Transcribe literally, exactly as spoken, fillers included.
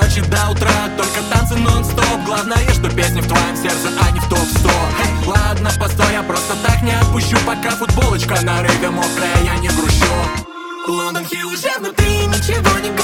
ночи до утра, только танцы нон-стоп. Главное, что песня в твоем сердце, а не в топ сто. Hey, ладно, постой, я просто так не отпущу, пока футболочка на рыбе мокрая, я не грущу. Лондон Хилл уже внутри, ничего не